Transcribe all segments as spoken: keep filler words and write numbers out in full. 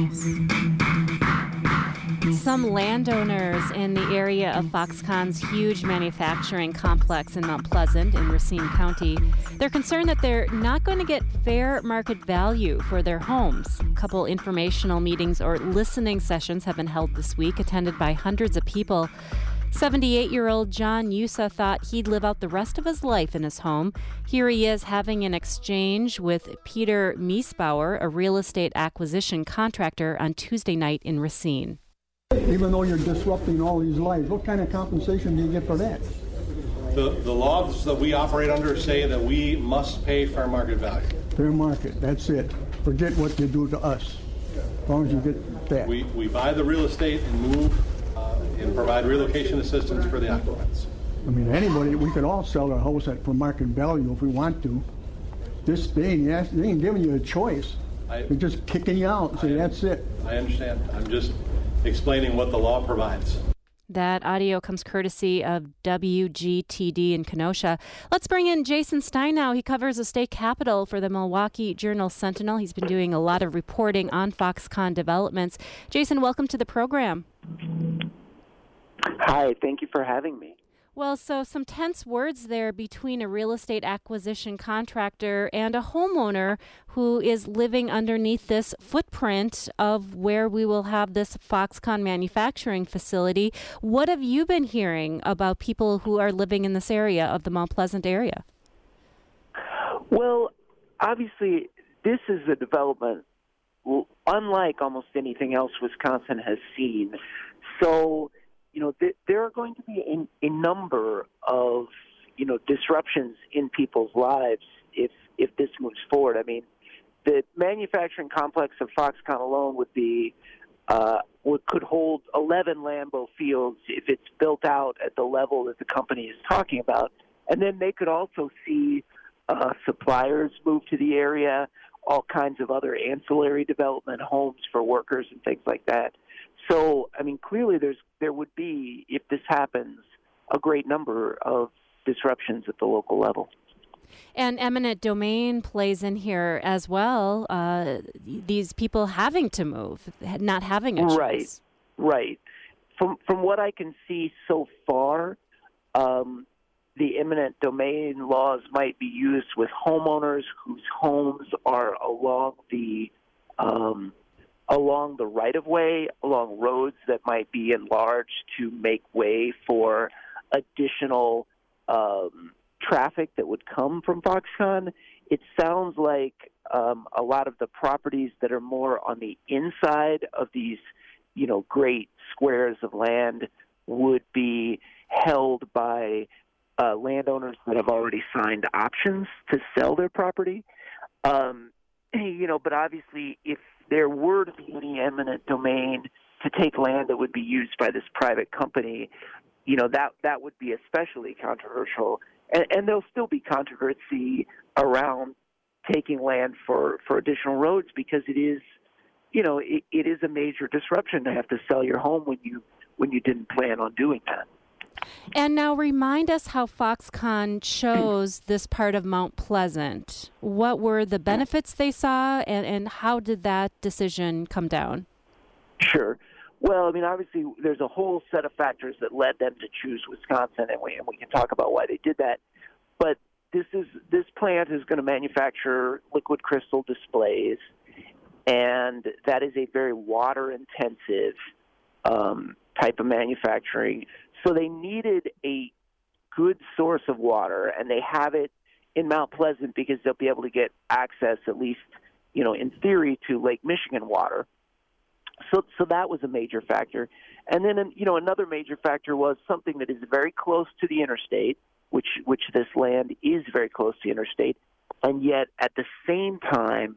Some landowners in the area of Foxconn's huge manufacturing complex in Mount Pleasant in Racine County, they're concerned that they're not going to get fair market value for their homes. A couple informational meetings or listening sessions have been held this week, attended by hundreds of people. seventy-eight-year-old John Yusa thought he'd live out the rest of his life in his home. Here he is having an exchange with Peter Miesbauer, a real estate acquisition contractor, on Tuesday night in Racine. Even though you're disrupting all these lives, what kind of compensation do you get for that? The, the laws that we operate under say that we must pay fair market value. Fair market, that's it. Forget what they do to us, as long as you get that. We, we buy the real estate and move uh, and provide relocation assistance for the occupants. I mean, anybody, we could all sell our house at for market value if we want to. This thing, they ain't giving you a choice. I, They're just kicking you out and say, that's it. I understand. I'm just explaining what the law provides. That audio comes courtesy of W G T D in Kenosha. Let's bring in Jason Stein now. He covers the state capitol for the Milwaukee Journal-Sentinel. He's been doing a lot of reporting on Foxconn developments. Jason, welcome to the program. Hi, thank you for having me. Well, so some tense words there between a real estate acquisition contractor and a homeowner who is living underneath this footprint of where we will have this Foxconn manufacturing facility. What have you been hearing about people who are living in this area of the Mount Pleasant area? Well, obviously, this is a development unlike almost anything else Wisconsin has seen. So, you know, th- there are going to be a, a number of, you know, disruptions in people's lives if if this moves forward. I mean, the manufacturing complex of Foxconn alone would be uh, would could hold eleven Lambeau Fields if it's built out at the level that the company is talking about, and then they could also see uh, suppliers move to the area, all kinds of other ancillary development, homes for workers and things like that. So, I mean, clearly there's there would be, if this happens, a great number of disruptions at the local level. And eminent domain plays in here as well. Uh, these people having to move, not having a choice. Right, right. From from what I can see so far, um, the eminent domain laws might be used with homeowners whose homes are along the um, along the right-of-way, along roads that might be enlarged to make way for additional um, traffic that would come from Foxconn. It sounds like um, a lot of the properties that are more on the inside of these, you know, great squares of land would be held by uh, landowners that have already signed options to sell their property. Um, you know, but obviously if there were to be any eminent domain to take land that would be used by this private company, you know, that that would be especially controversial. And, and there'll still be controversy around taking land for, for additional roads because it is, you know, it, it is a major disruption to have to sell your home when you when you didn't plan on doing that. And now remind us how Foxconn chose this part of Mount Pleasant. What were the benefits they saw, and, and how did that decision come down? Sure. Well, I mean, obviously, there's a whole set of factors that led them to choose Wisconsin, and we, and we can talk about why they did that. But this is this plant is going to manufacture liquid crystal displays, and that is a very water-intensive um, type of manufacturing. So they needed a good source of water, and they have it in Mount Pleasant because they'll be able to get access, at least, you know, in theory, to Lake Michigan water. So, so that was a major factor. And then, you know, another major factor was something that is very close to the interstate, which which this land is very close to the interstate, and yet at the same time,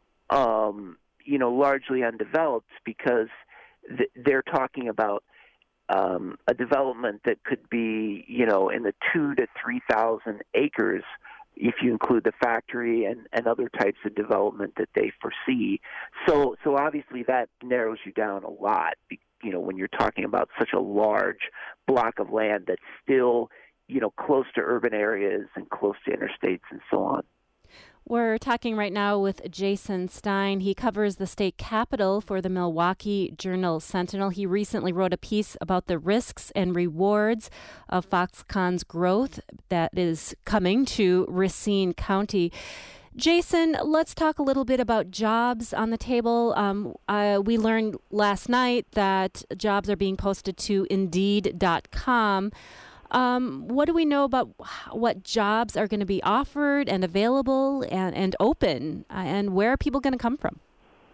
um, you know, largely undeveloped because th- they're talking about Um, a development that could be, you know, in the two to three thousand acres, if you include the factory and, and other types of development that they foresee. So, so obviously that narrows you down a lot, you know, when you're talking about such a large block of land that's still, you know, close to urban areas and close to interstates and so on. We're talking right now with Jason Stein. He covers the state capitol for the Milwaukee Journal-Sentinel. He recently wrote a piece about the risks and rewards of Foxconn's growth that is coming to Racine County. Jason, let's talk a little bit about jobs on the table. Um, uh, we learned last night that jobs are being posted to Indeed dot com. Um, what do we know about what jobs are going to be offered and available and, and open, uh, and where are people going to come from?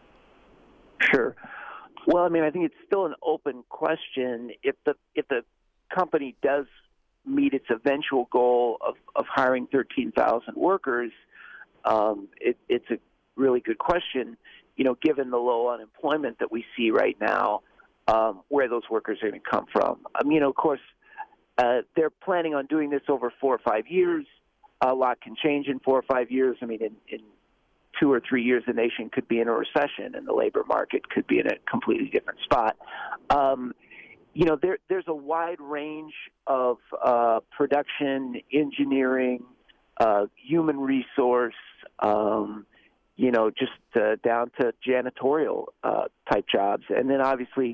Sure. Well, I mean, I think it's still an open question. If the if the company does meet its eventual goal of, of hiring thirteen thousand workers, um, it, it's a really good question, you know, given the low unemployment that we see right now, um, where those workers are going to come from. I mean, you know, of course, Uh, they're planning on doing this over four or five years. A lot can change in four or five years. I mean, in, in two or three years, the nation could be in a recession, and the labor market could be in a completely different spot. Um, you know, there, there's a wide range of uh, production, engineering, uh, human resource, um, you know, just uh, down to janitorial uh, type jobs. And then obviously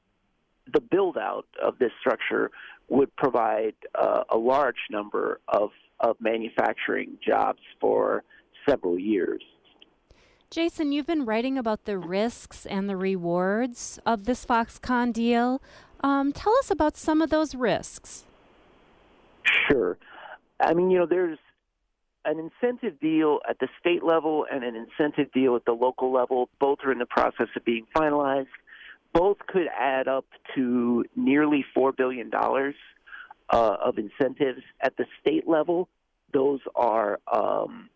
the build-out of this structure would provide uh, a large number of, of manufacturing jobs for several years. Jason, you've been writing about the risks and the rewards of this Foxconn deal. Um, tell us about some of those risks. Sure. I mean, you know, there's an incentive deal at the state level and an incentive deal at the local level. Both are in the process of being finalized. Both could add up to nearly four billion dollars uh, of incentives. At the state level, those are um,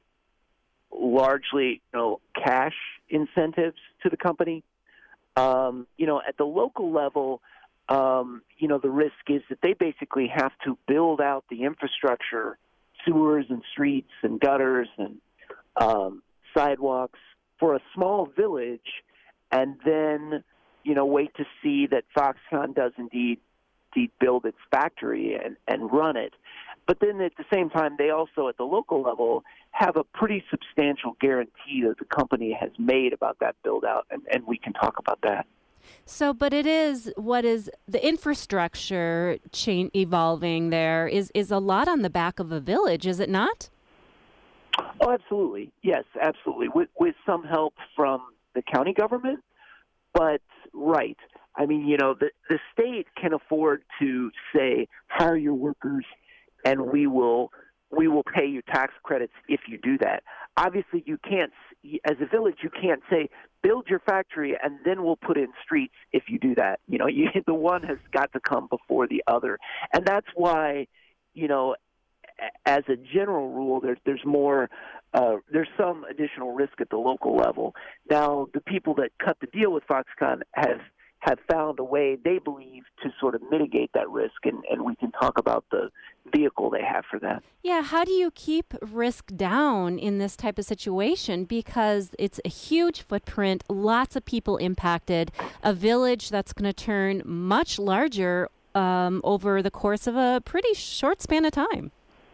largely, you know, cash incentives to the company. Um, you know, at the local level, um, you know, the risk is that they basically have to build out the infrastructure, sewers and streets and gutters and um, sidewalks for a small village, and then you know, wait to see that Foxconn does indeed, indeed build its factory and, and run it. But then at the same time, they also, at the local level, have a pretty substantial guarantee that the company has made about that build-out, and, and we can talk about that. So, but it is, what is the infrastructure chain evolving there is, is a lot on the back of a village, is it not? Oh, absolutely. Yes, absolutely. With, with some help from the county government. But, right, I mean, you know, the, the state can afford to say, hire your workers and we will we will pay you tax credits if you do that. Obviously, you can't, as a village, you can't say, build your factory and then we'll put in streets if you do that. You know, you, the one has got to come before the other. And that's why, you know, as a general rule, there's there's more, uh, there's some additional risk at the local level. Now, the people that cut the deal with Foxconn have have found a way, they believe, to sort of mitigate that risk, and, and we can talk about the vehicle they have for that. Yeah, how do you keep risk down in this type of situation? Because it's a huge footprint, lots of people impacted, a village that's going to turn much larger um, over the course of a pretty short span of time.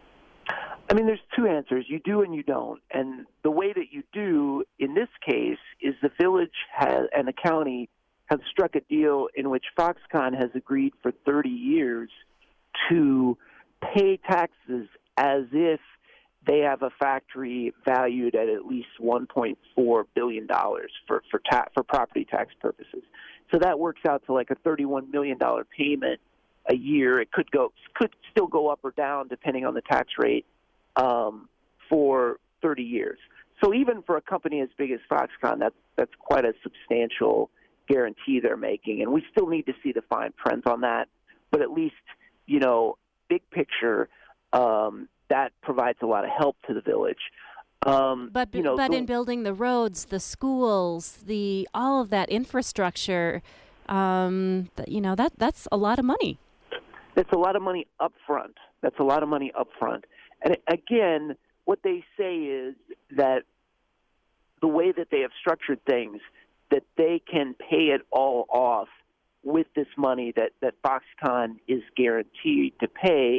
I mean, there's two answers. You do and you don't. And the way that you do in this case is the village has, and the county have struck a deal in which Foxconn has agreed for thirty years to pay taxes as if they have a factory valued at at least one point four billion dollars for for, ta- for property tax purposes. So that works out to like a thirty-one million dollars payment a year. It could go could still go up or down depending on the tax rate. Um, for thirty years. So even for a company as big as Foxconn, that's, that's quite a substantial guarantee they're making. And we still need to see the fine print on that. But at least, you know, big picture, um, that provides a lot of help to the village. Um, but you know, but the, in building the roads, the schools, the all of that infrastructure, um, you know, that that's a lot of money. That's a lot of money up front. That's a lot of money up front. And again, what they say is that the way that they have structured things, that they can pay it all off with this money that, that Foxconn is guaranteed to pay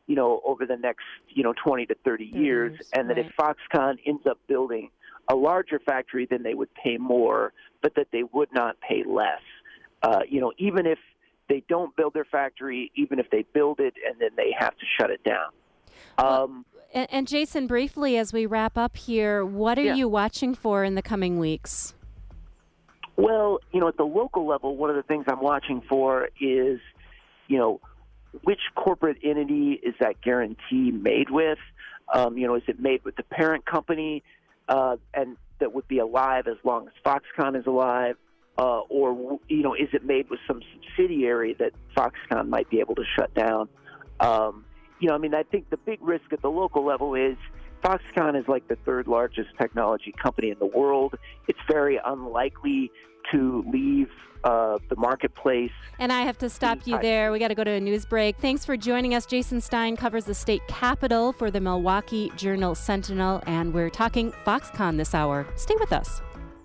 you know, over the next, you know, twenty to thirty years, years, and that right. if Foxconn ends up building a larger factory, then they would pay more, but that they would not pay less. Uh, you know, even if they don't build their factory, even if they build it and then they have to shut it down. Um, well, and, and Jason, briefly, as we wrap up here, what are yeah. you watching for in the coming weeks? Well, you know, at the local level, one of the things I'm watching for is, you know, which corporate entity is that guarantee made with? Um, you know, is it made with the parent company uh, and that would be alive as long as Foxconn is alive? Uh, or, you know, is it made with some subsidiary that Foxconn might be able to shut down? Um, you know, I mean, I think the big risk at the local level is Foxconn is like the third largest technology company in the world. It's very unlikely to leave uh, the marketplace. And I have to stop you there. We got to go to a news break. Thanks for joining us. Jason Stein covers the state capitol for the Milwaukee Journal-Sentinel, and we're talking Foxconn this hour. Stay with us.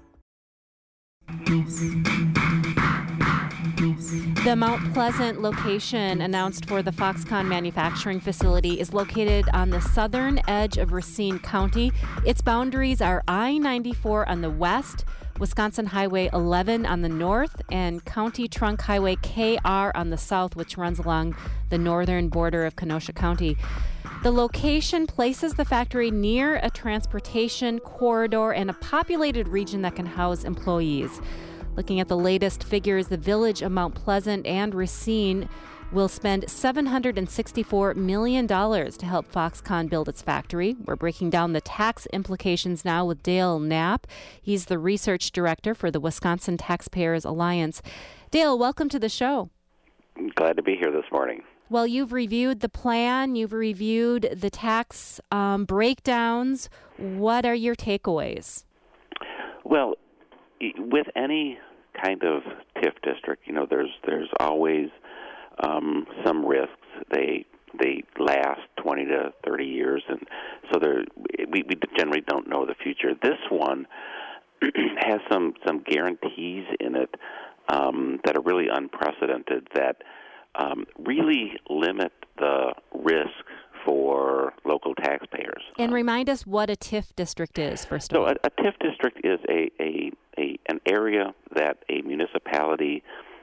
The Mount Pleasant location announced for the Foxconn manufacturing facility is located on the southern edge of Racine County. Its boundaries are I ninety-four on the west, Wisconsin Highway eleven on the north, and County Trunk Highway K R on the south, which runs along the northern border of Kenosha County. The location places the factory near a transportation corridor and a populated region that can house employees. Looking at the latest figures, the village of Mount Pleasant and Racine will spend seven hundred sixty-four million dollars to help Foxconn build its factory. We're breaking down the tax implications now with Dale Knapp. He's the research director for the Wisconsin Taxpayers Alliance. Dale, welcome to the show. Glad to be here this morning. Well, you've reviewed the plan. You've reviewed the tax um, breakdowns. What are your takeaways? Well, with any kind of T I F district, you know, there's there's always um, some risks. They they last twenty to thirty years, and so there we, we generally don't know the future. This one has some some guarantees in it um, that are really unprecedented, that um, really limit the risk for local taxpayers. And remind us what a T I F district is, first of so all. So a, a T I F district is a, a, a an area that a municipality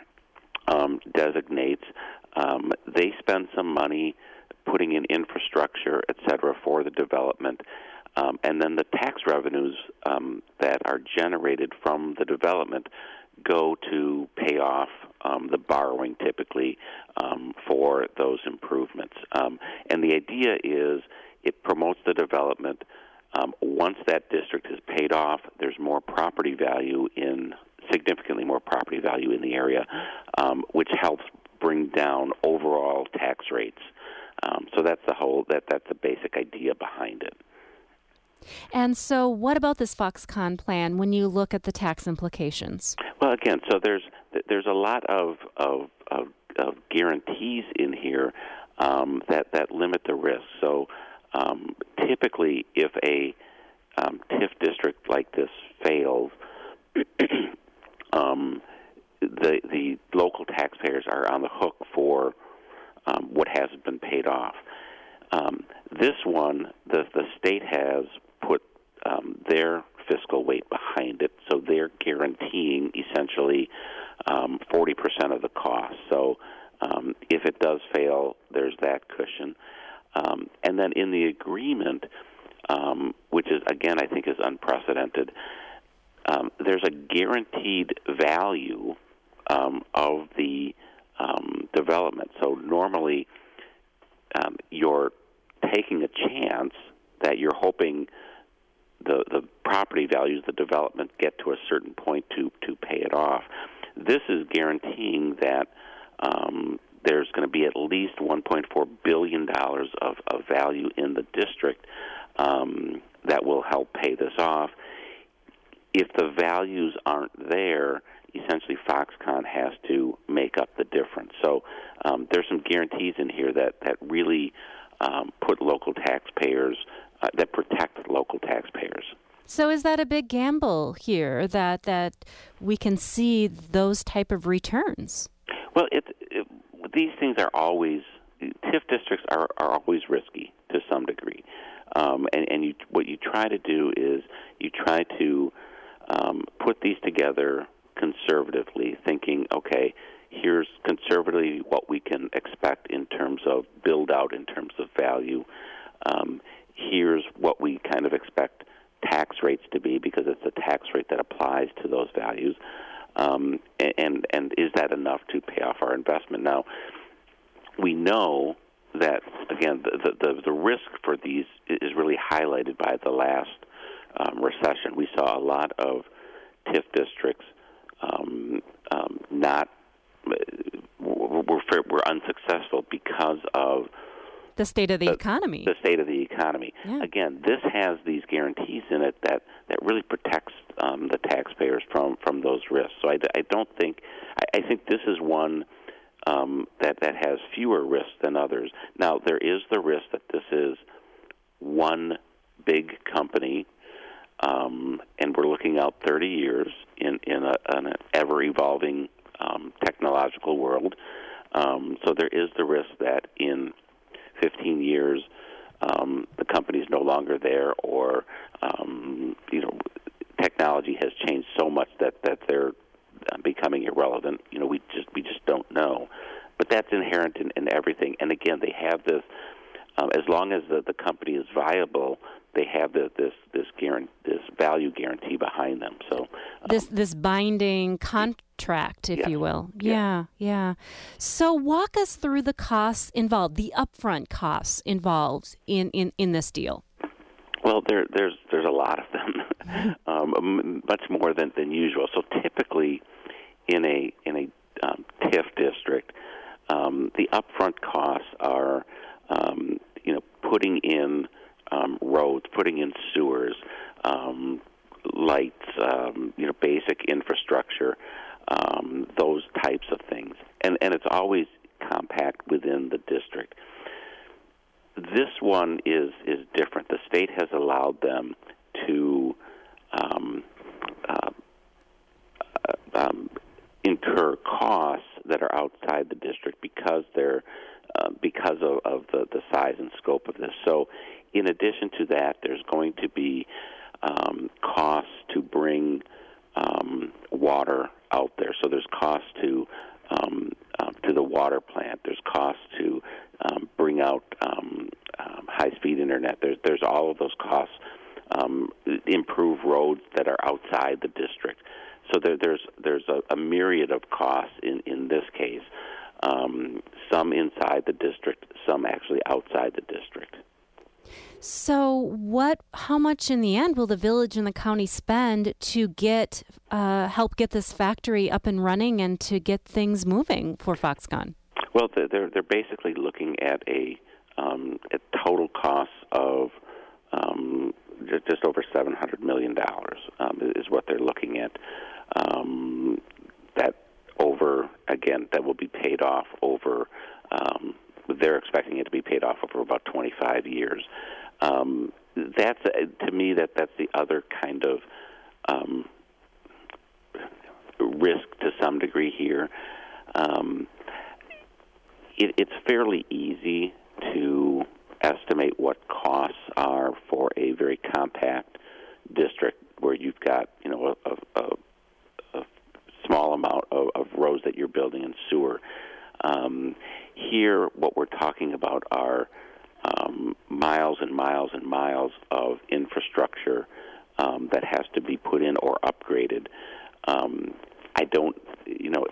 um, designates. Um, they spend some money putting in infrastructure, et cetera, for the development. Um, and then the tax revenues um, that are generated from the development go to pay off um, the borrowing, typically, um, for those improvements. Um, and the idea is it promotes the development. Um, once that district is paid off, there's more property value in, significantly more property value in the area, um, which helps bring down overall tax rates. Um, so that's the whole, that that's the basic idea behind it. And so what about this Foxconn plan when you look at the tax implications? Well, again, so there's there's a lot of of, of, of guarantees in here um, that, that limit the risk. So um, typically, if a um, T I F district like this fails, um, the the local taxpayers are on the hook for um, what hasn't been paid off. Um, this one, the the state has put um, their fiscal weight behind it, so they're guaranteeing essentially um, forty percent of the cost. So um, if it does fail, there's that cushion. Um, and then in the agreement, um, which is, again, I think is unprecedented, um, there's a guaranteed value um, of the um, development. So normally um, you're taking a chance that you're hoping the the property values, the development, get to a certain point to, to pay it off. This is guaranteeing that um, there's going to be at least one point four billion dollars of, of value in the district um, that will help pay this off. If the values aren't there, essentially Foxconn has to make up the difference. So um, there's some guarantees in here that, that really um, put local taxpayers, uh, that protect local taxpayers. So is that a big gamble here, that that we can see those type of returns? Well, it, it, these things are always TIF districts are, are always risky to some degree, um, and, and you, what you try to do is you try to um, put these together conservatively, thinking, okay, here's conservatively what we can expect in terms of build out, in terms of value. Um, here's what we kind of expect tax rates to be, because it's a tax rate that applies to those values. Um, and, and and is that enough to pay off our investment? Now, we know that, again, the, the, the risk for these is really highlighted by the last um, recession. We saw a lot of TIF districts um, um, not were, were unsuccessful because of the state of the, the economy. The state of the economy. Yeah. Again, this has these guarantees in it that, that really protects um, the taxpayers from, from those risks. So I, I don't think, I, I think this is one um, that, that has fewer risks than others. Now, there is the risk that this is one big company, um, and we're looking out thirty years in, in a, an ever-evolving um, technological world. Um, so there is the risk that in fifteen years, um, the company's no longer there, or um, you know, technology has changed so much that, that they're becoming irrelevant. You know, we just we just don't know. But that's inherent in, in everything. And again, they have this. Um, as long as the, the company is viable, they have the, this this guarantee, this value guarantee behind them. So um, this this binding contract, if yes. you will. Yeah. yeah, yeah. So walk us through the costs involved, the upfront costs involved in, in, in this deal. Well, there, there's there's a lot of them, um, much more than, than usual. So typically, in a in a um, TIF district, um, the upfront costs are um, you know putting in um, roads, putting in sewers, um, lights, um, you know basic infrastructure, um, those types of things, and and it's always compact within the district. This one is, is different. The state has allowed them to um, uh, um, incur costs that are outside the district because they're uh, because of, of the, the size and scope of this. So, in addition to that, there's going to be um, costs to bring um, water out there. So there's costs to um, uh, to the water plant. There's costs to um, bring out um, um, high-speed internet. There's there's all of those costs. Um, improve roads that are outside the district. So there, there's there's a, a myriad of costs in, in this case. Um, some inside the district, some actually outside the district. So, what? How much in the end will the village and the county spend to get uh, help get this factory up and running and to get things moving for Foxconn? Well, they're they're basically looking at a, um, a total cost of um, just over seven hundred million dollars um, is what they're looking at. Um, that over again, that will be paid off over. Um, they're expecting it to be paid off over about twenty-five years. Um, that's to me that that's the other kind of um, risk to some degree here. Um, it, it's fairly easy to estimate what costs are for a very compact district where you've got you know a, a, a small amount of, of roads that you're building and sewer. Um, here, what we're talking about are um, miles and miles and miles of infrastructure um, that has to be put in or upgraded. Um, I don't, you know,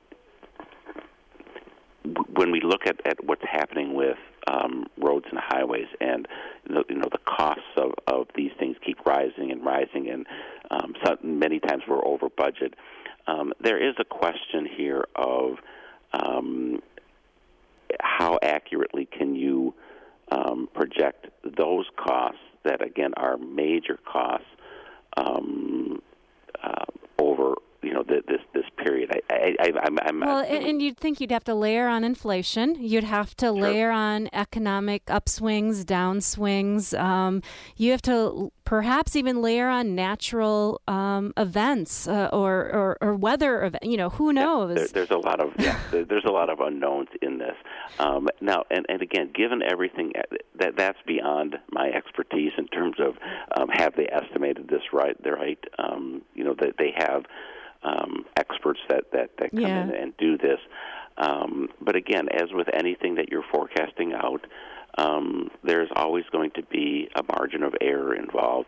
when we look at, at what's happening with um, roads and highways, and you know, you know the costs of, of these things keep rising and rising, and um, so many times we're over budget. Um, there is a question here of um, how accurately can you um, project those costs that, again, are major costs um, uh, over you know th- this this period. I, I, I, I'm, I'm well, assuming, and you'd think you'd have to layer on inflation. You'd have to sure. layer on economic upswings, downswings. Um, you have to perhaps even layer on natural um, events uh, or, or or weather event. You know, who knows? Yeah, there, there's a lot of yeah, there, there's a lot of unknowns in this. Um, now, and, and again, given everything that that's beyond my expertise in terms of um, have they estimated this right? They're right. Um, you know, that they have um, experts that that, that come yeah. in and do this. Um, but again, as with anything that you're forecasting out, um, there's always going to be a margin of error involved.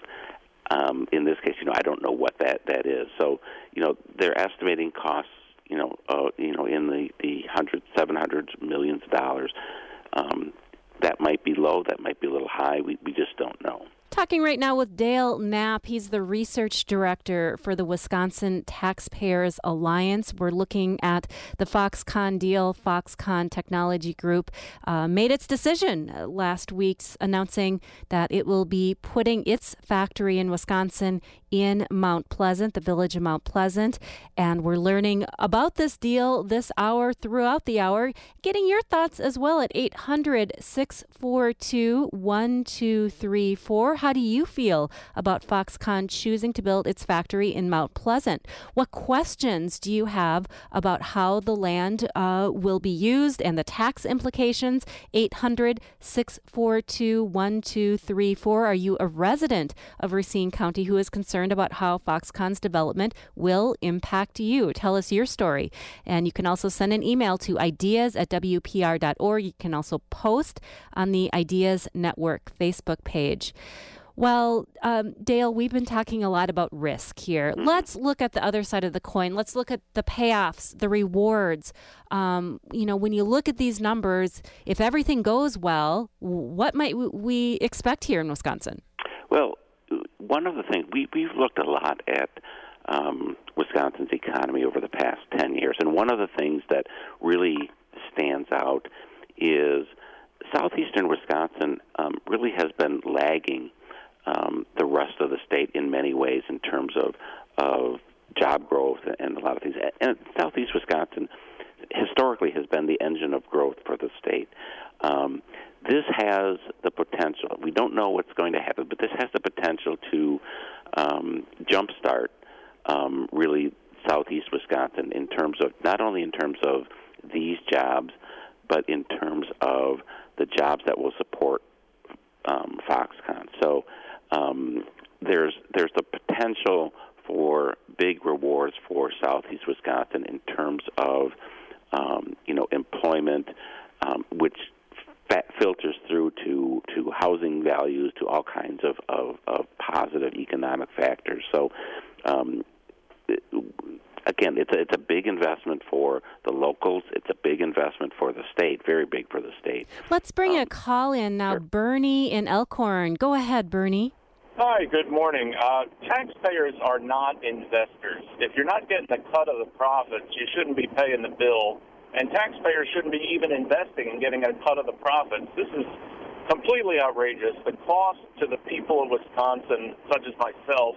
Um, in this case, you know, I don't know what that, that is. So, you know, they're estimating costs, you know, uh, you know, in the, the hundreds, seven hundreds, millions of dollars. Um, that might be low. That might be a little high. We we just don't know. Talking right now with Dale Knapp. He's the research director for the Wisconsin Taxpayers Alliance. We're looking at the Foxconn deal. Foxconn Technology Group uh, made its decision last week, announcing that it will be putting its factory in Wisconsin in Mount Pleasant, the village of Mount Pleasant. And we're learning about this deal this hour, throughout the hour, getting your thoughts as well at eight hundred, six four two, one two three four. How do you feel about Foxconn choosing to build its factory in Mount Pleasant? What questions do you have about how the land uh, will be used and the tax implications? eight hundred, six four two, one two three four. Are you a resident of Racine County who is concerned about how Foxconn's development will impact you? Tell us your story. And you can also send an email to ideas at w p r dot org. You can also post on the Ideas Network Facebook page. Well, um, Dale, we've been talking a lot about risk here. Let's look at the other side of the coin. Let's look at the payoffs, the rewards. Um, you know, when you look at these numbers, if everything goes well, what might we expect here in Wisconsin? Well, one of the things, we, we've looked a lot at um, Wisconsin's economy over the past ten years, and one of the things that really stands out is southeastern Wisconsin um, really has been lagging Um, the rest of the state in many ways in terms of of job growth and a lot of things. And southeast Wisconsin historically has been the engine of growth for the state. Um, this has the potential. We don't know what's going to happen, but this has the potential to um, jumpstart um, really southeast Wisconsin in terms of not only in terms of these jobs, but in terms of the jobs that will support um, Foxconn. So. Um, there's there's the potential for big rewards for southeast Wisconsin in terms of um, you know employment, um, which fa- filters through to, to housing values, to all kinds of, of, of positive economic factors. So um, it, again, it's a, it's a big investment for the locals. It's a big investment for the state, very big for the state. Let's bring um, a call in now. Sure. Bernie in Elkhorn. Go ahead, Bernie. Hi, good morning. Uh, taxpayers are not investors. If you're not getting a cut of the profits, you shouldn't be paying the bill, and taxpayers shouldn't be even investing and getting a cut of the profits. This is completely outrageous. The cost to the people of Wisconsin, such as myself,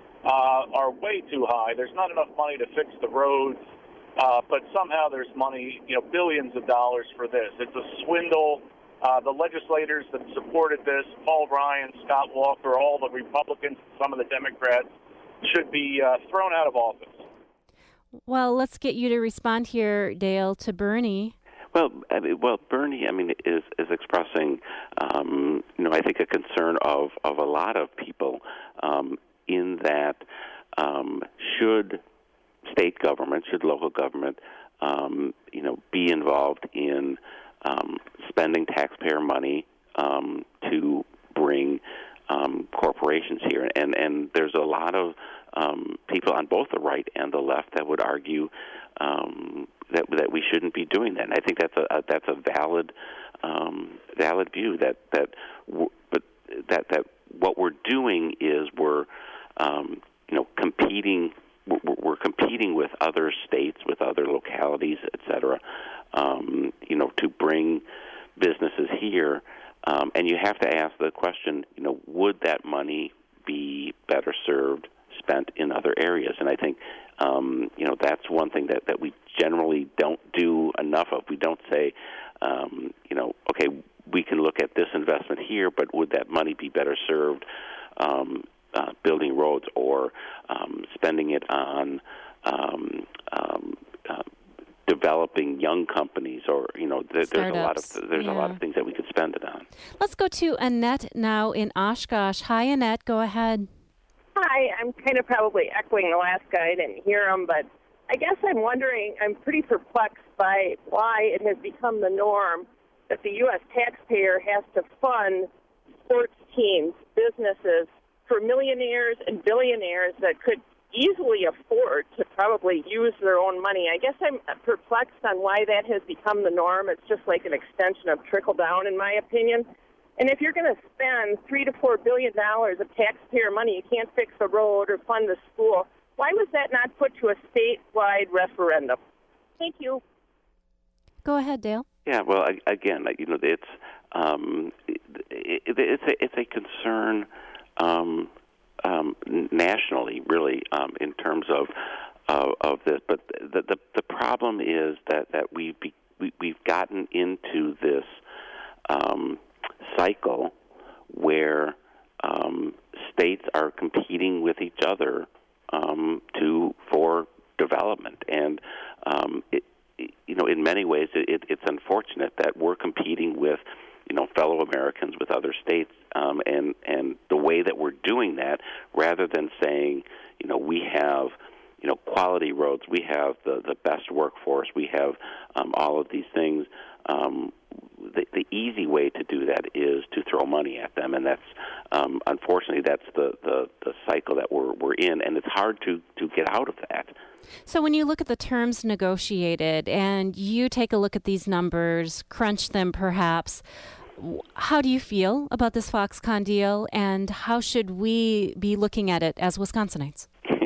uh, are way too high. There's not enough money to fix the roads, uh, but somehow there's money, you know, billions of dollars for this. It's a swindle. Uh, the legislators that supported this, Paul Ryan, Scott Walker, all the Republicans, some of the Democrats, should be uh, thrown out of office. Well, let's get you to respond here, Dale, to Bernie. Well, I mean, well, Bernie, I mean, is is expressing, um, you know, I think a concern of, of a lot of people um, in that um, should state government, should local government, um, you know, be involved in um, spending taxpayer money um, to bring um, corporations here, and and there's a lot of um, people on both the right and the left that would argue um, that that we shouldn't be doing that. And I think that's a, a that's a valid um, valid view. That that w- but that that what we're doing is we're um, you know competing. We're, we're competing with other states, with other localities, et cetera. Um, you know, to bring businesses here. Um, and you have to ask the question, you know, would that money be better served spent in other areas? And I think, um, you know, that's one thing that, that we generally don't do enough of. We don't say, um, you know, okay, we can look at this investment here, but would that money be better served um, uh, building roads or um, spending it on um, um, uh, developing young companies, or you know, there, there's a lot of there's yeah. a lot of things that we could spend it on. Let's go to Annette now in Oshkosh. Hi, Annette. Go ahead. Hi, I'm kind of probably echoing the last guy. I didn't hear him, but I guess I'm wondering, I'm pretty perplexed by why it has become the norm that the U S taxpayer has to fund sports teams, businesses, for millionaires and billionaires that could easily afford to probably use their own money. I guess I'm perplexed on why that has become the norm. It's just like an extension of trickle down, in my opinion. And if you're going to spend three to four billion dollars of taxpayer money, you can't fix a road or fund a school. Why was that not put to a statewide referendum? Thank you. Go ahead, Dale. Yeah, well, again, you know, it's um, it, it's a it's a concern um, um, nationally, really, um, in terms of of, of this. But the, the the problem is that that we be, we we've gotten into this um, cycle where um, states are competing with each other um, to for development, and um, it, you know, in many ways, it, it's unfortunate that we're competing with, you know, fellow Americans, with other states, um, and and the way that we're doing that, rather than saying, you know, we have, you know, quality roads, we have the, the best workforce, we have um, all of these things. Um, the, the easy way to do that is to throw money at them, and that's um, unfortunately that's the, the, the cycle that we're we're in, and it's hard to, to get out of that. So when you look at the terms negotiated and you take a look at these numbers, crunch them perhaps, how do you feel about this Foxconn deal, and how should we be looking at it as Wisconsinites?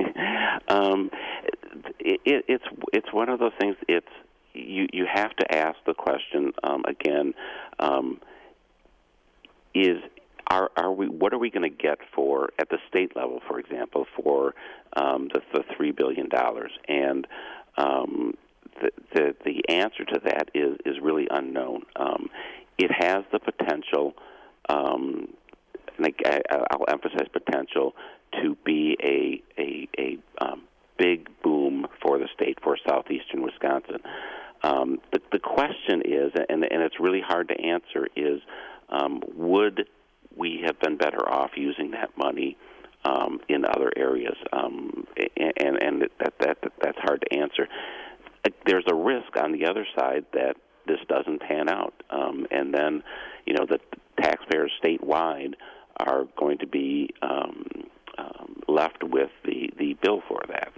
um, it, it, it's it's one of those things. It's you you have to ask the question um, again. Um, is Are, are we? What are we going to get for at the state level, for example, for um, the, the three billion dollars? And um, the, the the answer to that is is really unknown. Um, it has the potential, um, and I, I'll emphasize potential, to be a a, a um, big boom for the state, for southeastern Wisconsin. Um, the, the question is, and and it's really hard to answer, is um, would we have been better off using that money um, in other areas, um, and, and that, that that's hard to answer. There's a risk on the other side that this doesn't pan out, um, and then, you know, the taxpayers statewide are going to be um, um, left with the, the bill for that.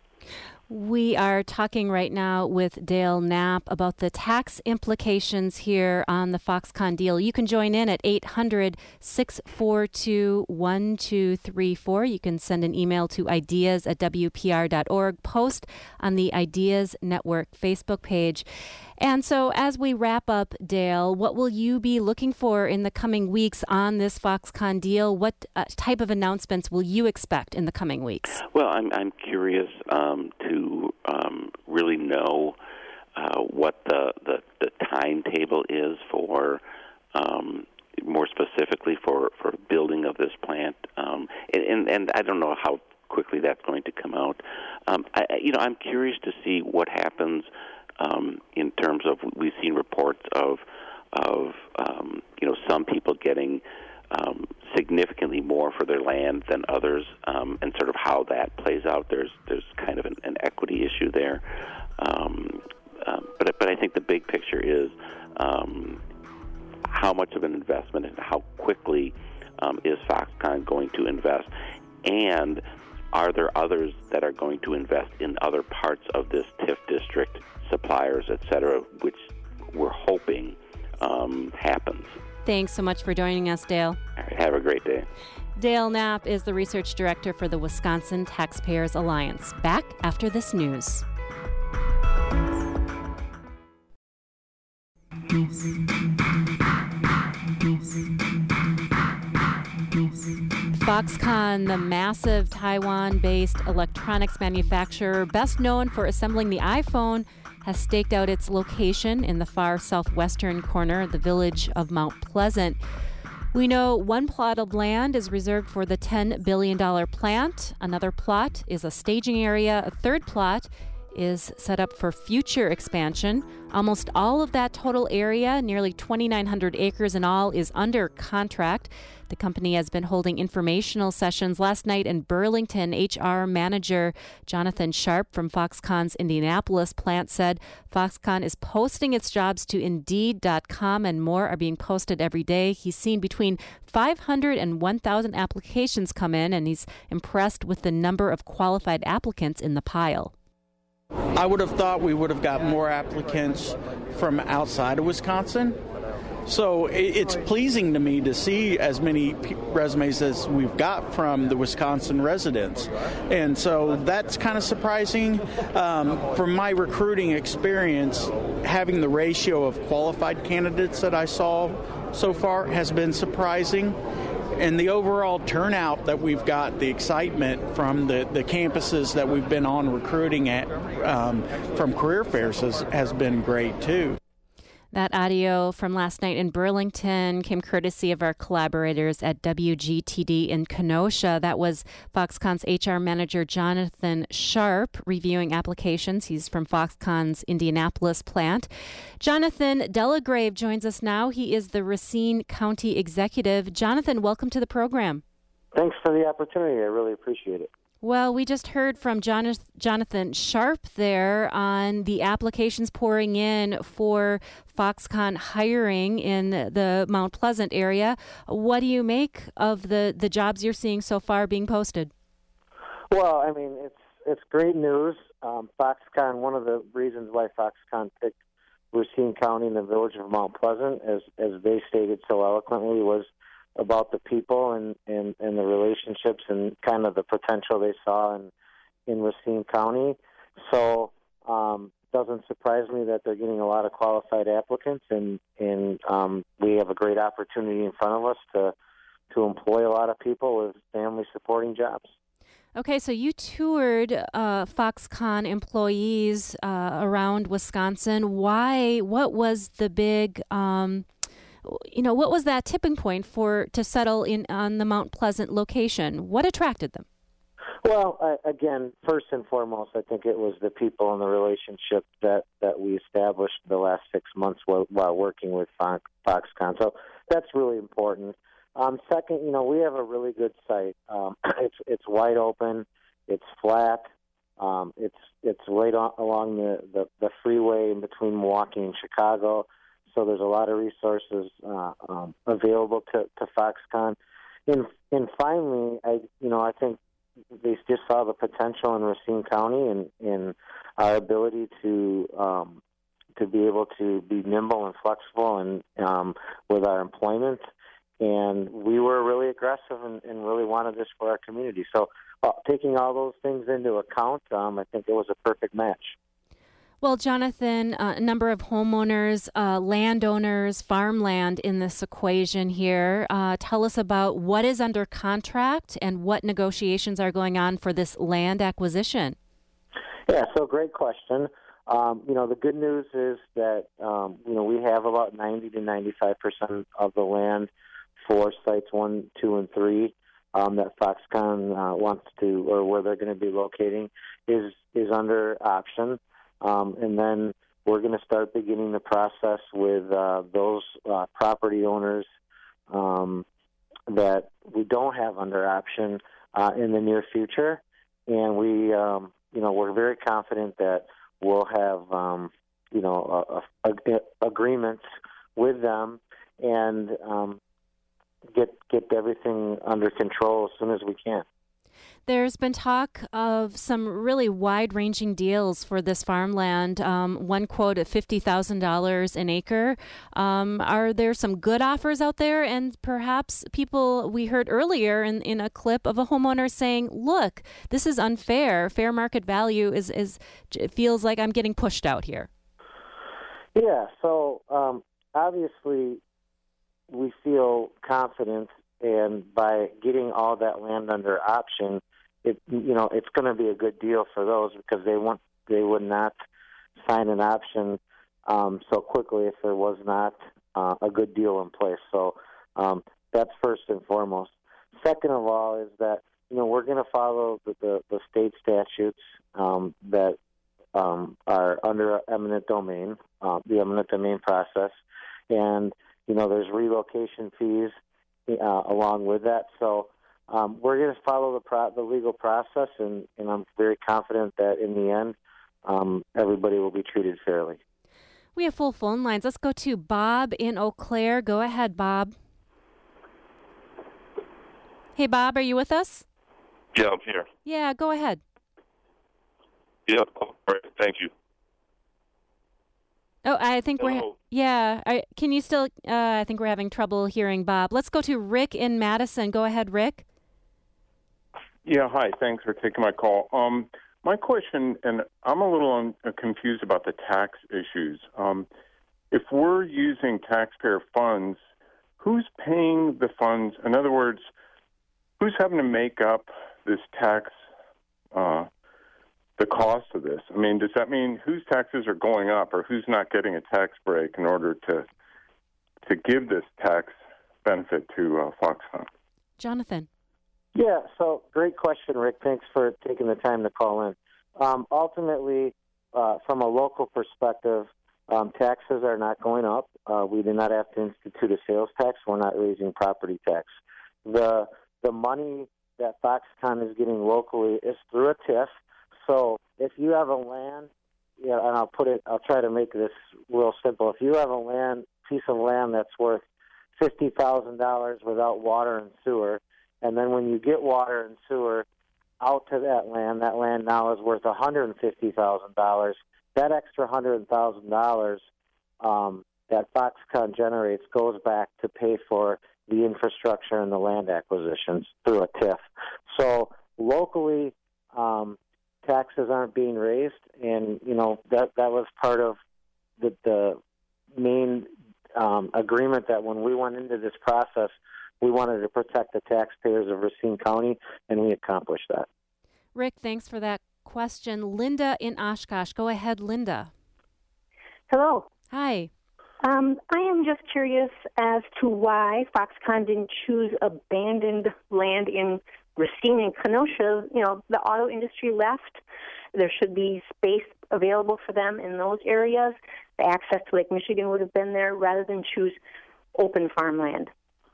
We are talking right now with Dale Knapp about the tax implications here on the Foxconn deal. You can join in at eight hundred, six four two, one two three four. You can send an email to ideas at w p r dot org, post on the Ideas Network Facebook page. And so as we wrap up, Dale, what will you be looking for in the coming weeks on this Foxconn deal? What uh, type of announcements will you expect in the coming weeks? Well, I'm I'm curious um, to um, really know uh, what the, the, the timetable is for, um, more specifically for, for building of this plant. Um, and, and, and I don't know how quickly that's going to come out. Um, I, you know, I'm curious to see what happens Um, in terms of, we've seen reports of, of um, you know, some people getting um, significantly more for their land than others, um, and sort of how that plays out. There's there's kind of an, an equity issue there, um, um, but but I think the big picture is um, how much of an investment and how quickly um, is Foxconn going to invest, and are there others that are going to invest in other parts of this T I F district, suppliers, et cetera, which we're hoping um, happens. Thanks so much for joining us, Dale. All right, have a great day. Dale Knapp is the research director for the Wisconsin Taxpayers Alliance. Back after this news. Foxconn, the massive Taiwan-based electronics manufacturer best known for assembling the iPhone, has staked out its location in the far southwestern corner of the village of Mount Pleasant. We know one plot of land is reserved for the ten billion dollars plant. Another plot is a staging area. A third plot is set up for future expansion. Almost all of that total area, nearly twenty-nine hundred acres in all, is under contract. The company has been holding informational sessions. Last night in Burlington, H R manager Jonathan Sharp from Foxconn's Indianapolis plant said Foxconn is posting its jobs to Indeed dot com and more are being posted every day. He's seen between five hundred and one thousand applications come in, and he's impressed with the number of qualified applicants in the pile. I would have thought we would have got more applicants from outside of Wisconsin. So it's pleasing to me to see as many resumes as we've got from the Wisconsin residents. And so that's kind of surprising. Um, from my recruiting experience, having the ratio of qualified candidates that I saw so far has been surprising. And the overall turnout that we've got, the excitement from the, the campuses that we've been on recruiting at um, from career fairs has, has been great, too. That audio from last night in Burlington came courtesy of our collaborators at W G T D in Kenosha. That was Foxconn's H R manager Jonathan Sharp reviewing applications. He's from Foxconn's Indianapolis plant. Jonathan Delagrave joins us now. He is the Racine County executive. Jonathan, welcome to the program. Thanks for the opportunity. I really appreciate it. Well, we just heard from Jonathan Sharp there on the applications pouring in for Foxconn hiring in the Mount Pleasant area. What do you make of the, the jobs you're seeing so far being posted? Well, I mean, it's it's great news. Um, Foxconn, one of the reasons why Foxconn picked Racine County and the village of Mount Pleasant, as as they stated so eloquently, was about the people and, and, and the relationships and kind of the potential they saw in, in Racine County. So um, it doesn't surprise me that they're getting a lot of qualified applicants, and, and um, we have a great opportunity in front of us to to employ a lot of people with family-supporting jobs. Okay, so you toured uh, Foxconn employees uh, around Wisconsin. Why? What was the big... Um You know, what was that tipping point for to settle in on the Mount Pleasant location? What attracted them? Well, I, again, first and foremost, I think it was the people and the relationship that, that we established the last six months while, while working with Fox, Foxconn. So that's really important. Um, second, you know, we have a really good site. Um, it's it's wide open. It's flat. Um, it's it's right on, along the, the, the freeway in between Milwaukee and Chicago. So there's a lot of resources uh, um, available to, to Foxconn. And, and finally, I you know I think they just saw the potential in Racine County and in our ability to um, to be able to be nimble and flexible and um, with our employment. And we were really aggressive and, and really wanted this for our community. So uh, taking all those things into account, um, I think it was a perfect match. Well, Jonathan, uh, a number of homeowners, uh, landowners, farmland in this equation here. Uh, tell us about what is under contract and what negotiations are going on for this land acquisition. Yeah, so great question. Um, you know, the good news is that, um, you know, we have about ninety to ninety-five percent of the land for sites one, two, and three um, that Foxconn uh, wants to, or where they're going to be locating, is is under option. Um, and then we're going to start beginning the process with uh, those uh, property owners um, that we don't have under option uh, in the near future. And we, um, you know, we're very confident that we'll have, um, you know, a, a, a agreements with them and um, get get everything under control as soon as we can. There's been talk of some really wide-ranging deals for this farmland. Um, one quote at fifty thousand dollars an acre. Um, are there some good offers out there? And perhaps people, we heard earlier in, in a clip of a homeowner saying, look, this is unfair. Fair market value is, is it feels like I'm getting pushed out here. Yeah, so um, obviously we feel confident and by getting all that land under option, it you know it's going to be a good deal for those because they want they would not sign an option um, so quickly if there was not uh, a good deal in place. So um, that's first and foremost. Second of all is that you know we're going to follow the, the, the state statutes um, that um, are under eminent domain, uh, the eminent domain process, and you know there's relocation fees uh, along with that. So um, we're going to follow the pro- the legal process, and, and I'm very confident that in the end um, everybody will be treated fairly. We have full phone lines. Let's go to Bob in Eau Claire. Go ahead, Bob. Hey, Bob, are you with us? Yeah, I'm here. Yeah, go ahead. Yeah, all right, thank you. Oh, I think Hello. we're... Ha- yeah, I, can you still... Uh, I think we're having trouble hearing Bob. Let's go to Rick in Madison. Go ahead, Rick. Yeah, hi. Thanks for taking my call. Um, my question, and I'm a little un- confused about the tax issues. Um, if we're using taxpayer funds, who's paying the funds? In other words, who's having to make up this tax, uh, the cost of this? I mean, does that mean whose taxes are going up or who's not getting a tax break in order to to give this tax benefit to uh, Foxconn? Jonathan. Yeah, so great question, Rick. Thanks for taking the time to call in. Um, ultimately, uh, from a local perspective, um, taxes are not going up. Uh, we do not have to institute a sales tax. We're not raising property tax. The the money that Foxconn is getting locally is through a T I F. So if you have a land, you know, and I'll put it, I'll try to make this real simple. If you have a land piece of land that's worth fifty thousand dollars without water and sewer, and then when you get water and sewer out to that land, that land now is worth one hundred fifty thousand dollars. That extra one hundred thousand dollars um, that Foxconn generates goes back to pay for the infrastructure and the land acquisitions through a T I F. So locally, um, taxes aren't being raised, and you know that that was part of the, the main um, agreement that when we went into this process, we wanted to protect the taxpayers of Racine County, and we accomplished that. Rick, thanks for that question. Linda in Oshkosh. Go ahead, Linda. Hello. Hi. Um, I am just curious as to why Foxconn didn't choose abandoned land in Racine and Kenosha. You know, the auto industry left. There should be space available for them in those areas. The access to Lake Michigan would have been there rather than choose open farmland.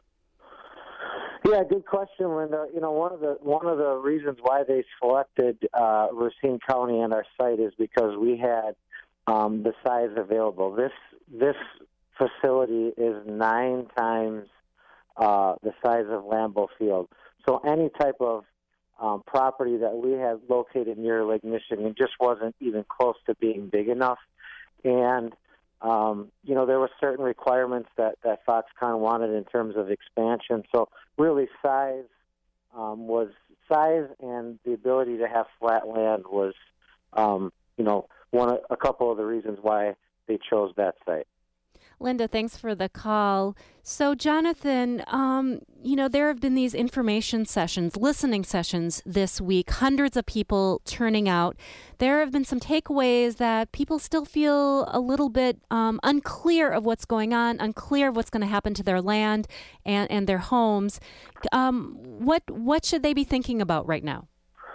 Yeah, good question, Linda. You know, one of the one of the reasons why they selected uh, Racine County and our site is because we had um, the size available. This this facility is nine times uh, the size of Lambeau Field. So any type of um, property that we had located near Lake Michigan just wasn't even close to being big enough. And Um, you know, there were certain requirements that, that Foxconn wanted in terms of expansion. So really size um, was size and the ability to have flat land was, um, you know, one a couple of the reasons why they chose that site. Linda, thanks for the call. So, Jonathan, um, you know, there have been these information sessions, listening sessions this week, hundreds of people turning out. There have been some takeaways that people still feel a little bit um, unclear of what's going on, unclear of what's going to happen to their land and, and their homes. Um, what what should they be thinking about right now?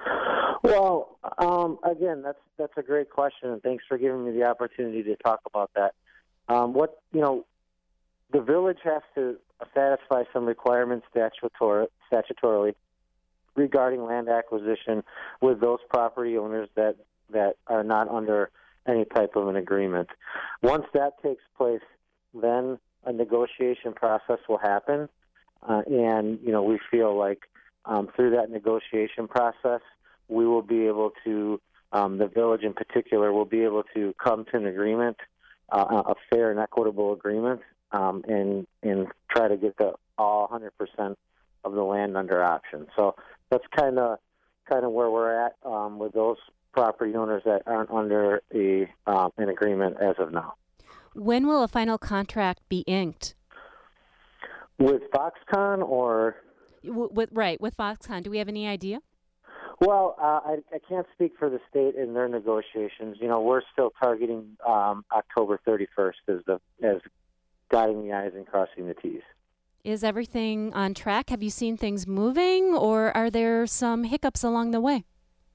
Well, um, again, that's that's a great question, and thanks for giving me the opportunity to talk about that. Um, what you know, the village has to satisfy some requirements statutor- statutorily regarding land acquisition with those property owners that, that are not under any type of an agreement. Once that takes place, then a negotiation process will happen, uh, and you know we feel like um, through that negotiation process, we will be able to, um, the village in particular, will be able to come to an agreement. Uh, a fair and equitable agreement, um, and and try to get the all one hundred percent of the land under option. So that's kind of kind of where we're at um, with those property owners that aren't under a uh, an agreement as of now. When will a final contract be inked? With Foxconn or? W- with right with Foxconn, do we have any idea? Well, uh, I, I can't speak for the state in their negotiations. You know, we're still targeting um, October thirty-first as the as dotting the I's and crossing the T's. Is everything on track? Have you seen things moving, or are there some hiccups along the way?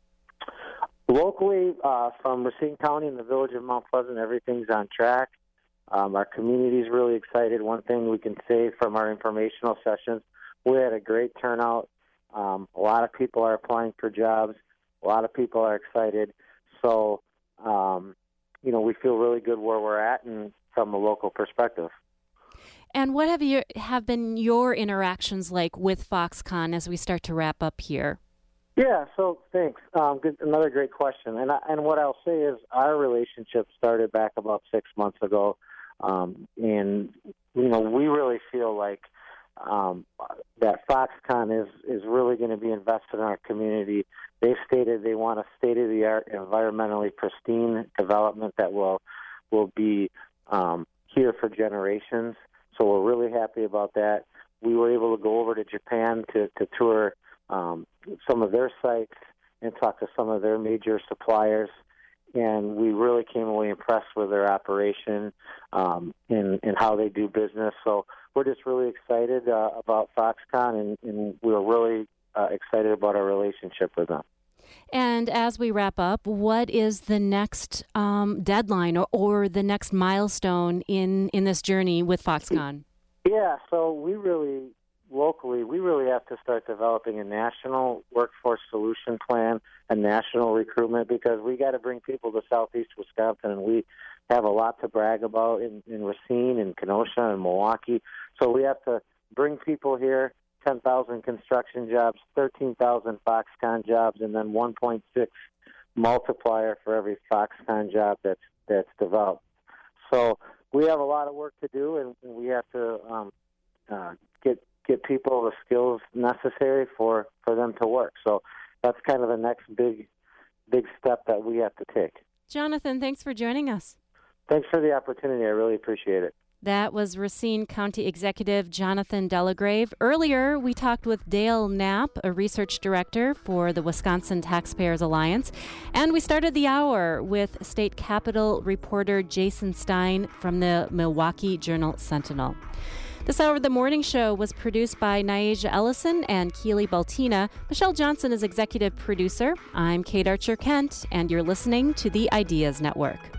Locally, uh, from Racine County and the village of Mount Pleasant, everything's on track. Um, our community is really excited. One thing we can say from our informational sessions, we had a great turnout. Um, a lot of people are applying for jobs. A lot of people are excited. So, um, you know, we feel really good where we're at and from a local perspective. And what have you have been your interactions like with Foxconn as we start to wrap up here? Yeah, so thanks. Um, good, another great question. And I, and what I'll say is our relationship started back about six months ago. Um, and, you know, we really feel like um, that Foxconn is, is really going to be invested in our community. They've stated they want a state-of-the-art, environmentally pristine development that will will be um, here for generations. So we're really happy about that. We were able to go over to Japan to, to tour um, some of their sites and talk to some of their major suppliers. And we really came away impressed with their operation um, and, and how they do business. So we're just really excited uh, about Foxconn, and, and we're really uh, excited about our relationship with them. And as we wrap up, what is the next um, deadline or, or the next milestone in, in this journey with Foxconn? Yeah, so we really, locally, we really have to start developing a national workforce solution plan, a national recruitment, because we got to bring people to Southeast Wisconsin, and we have a lot to brag about in, in Racine and Kenosha and Milwaukee. So we have to bring people here, ten thousand construction jobs, thirteen thousand Foxconn jobs, and then one point six multiplier for every Foxconn job that's that's developed. So we have a lot of work to do, and we have to um, uh, get get people the skills necessary for, for them to work. So that's kind of the next big big step that we have to take. Jonathan, thanks for joining us. Thanks for the opportunity. I really appreciate it. That was Racine County Executive Jonathan Delagrave. Earlier, we talked with Dale Knapp, a research director for the Wisconsin Taxpayers Alliance. And we started the hour with State Capitol reporter Jason Stein from the Milwaukee Journal-Sentinel. This hour of the morning show was produced by Nyaja Ellison and Keely Baltina. Michelle Johnson is executive producer. I'm Kate Archer-Kent, and you're listening to the Ideas Network.